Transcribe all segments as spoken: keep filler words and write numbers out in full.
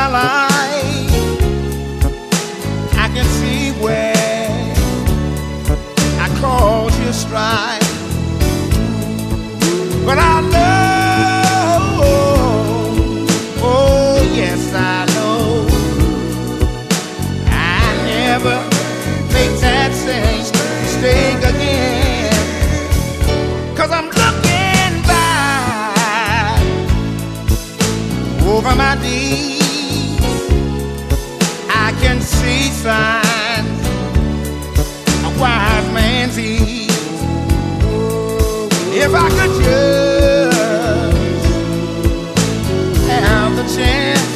my life, I can see where I caused you strife. But I know, oh yes I know, I never make that same mistake again. 'Cause I'm looking back over my deeds, I can see signs of wise man's ease. If I could just have the chance,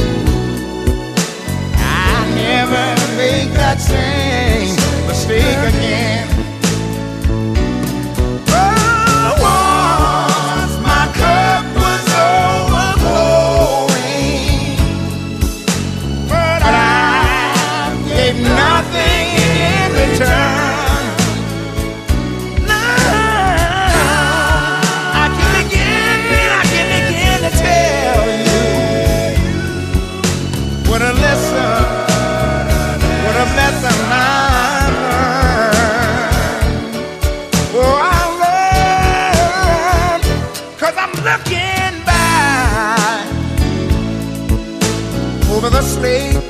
I never make that same mistake again. Oh, once my cup was overflowing, but I gave nothing in return. What a lesson, what a lesson I learned. Oh, I learned, 'cause I'm looking back over the slate.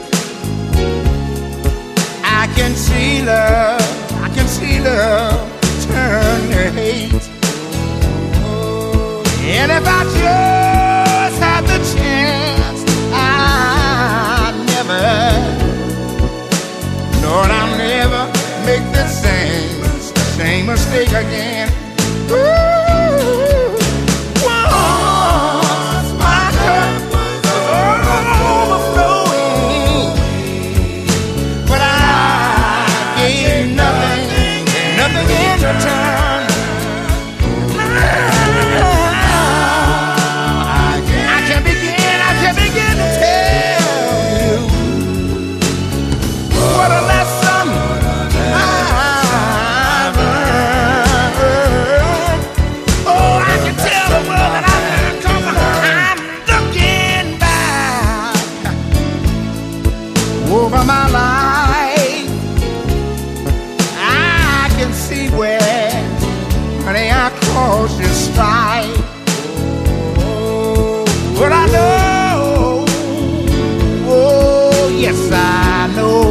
I can see love, I can see love turn to hate. Oh, and if I just had the chance, I'd never, Lord, I'll never make the same, same mistake again. Ooh, once my cup was overflowing, but I gave nothing, nothing in return. I can begin, I can begin to tell you what a lesson I've learned. Oh, I can tell the world that I've learned, 'cause I'm looking back over my life. I can see where, honey, I caused you strife. But I know, oh yes I know,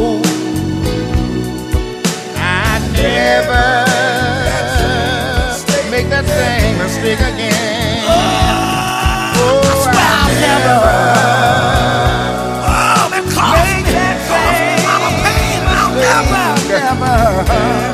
I'd never make that same mistake again. Oh, I swear I'll never, oh, that caused me, make that same, I'm a pain, I'll never, never.